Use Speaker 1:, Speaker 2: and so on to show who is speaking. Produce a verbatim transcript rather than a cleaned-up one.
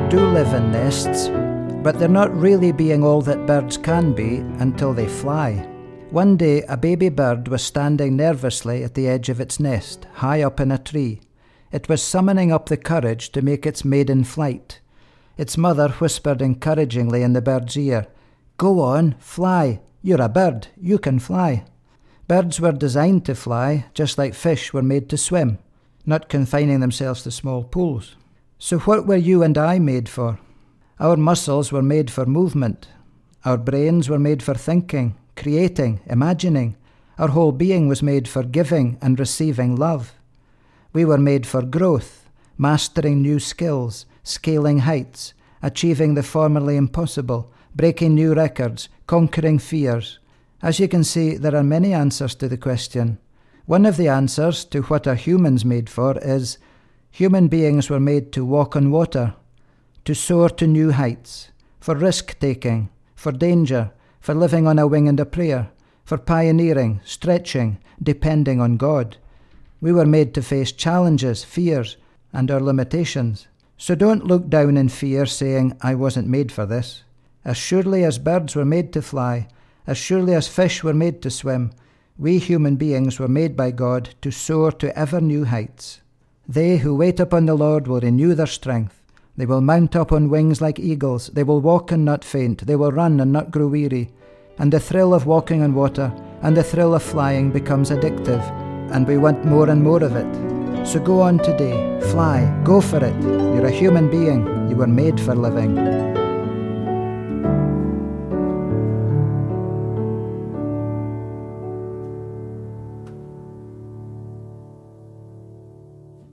Speaker 1: do live in nests, but they're not really being all that birds can be until they fly. One day, a baby bird was standing nervously at the edge of its nest, high up in a tree. It was summoning up the courage to make its maiden flight. Its mother whispered encouragingly in the bird's ear, "Go on, fly. You're a bird. You can fly." Birds were designed to fly, just like fish were made to swim, not confining themselves to small pools. So what were you and I made for? Our muscles were made for movement. Our brains were made for thinking, creating, imagining. Our whole being was made for giving and receiving love. We were made for growth, mastering new skills, scaling heights, achieving the formerly impossible, breaking new records, conquering fears. As you can see, there are many answers to the question. One of the answers to what are humans made for is, human beings were made to walk on water, to soar to new heights, for risk-taking, for danger, for living on a wing and a prayer, for pioneering, stretching, depending on God. We were made to face challenges, fears, and our limitations. So don't look down in fear saying, "I wasn't made for this." As surely as birds were made to fly, as surely as fish were made to swim, we human beings were made by God to soar to ever new heights. They who wait upon the Lord will renew their strength. They will mount up on wings like eagles. They will walk and not faint. They will run and not grow weary. And the thrill of walking on water and the thrill of flying becomes addictive, and we want more and more of it. So go on today. Fly. Go for it. You're a human being. You were made for living.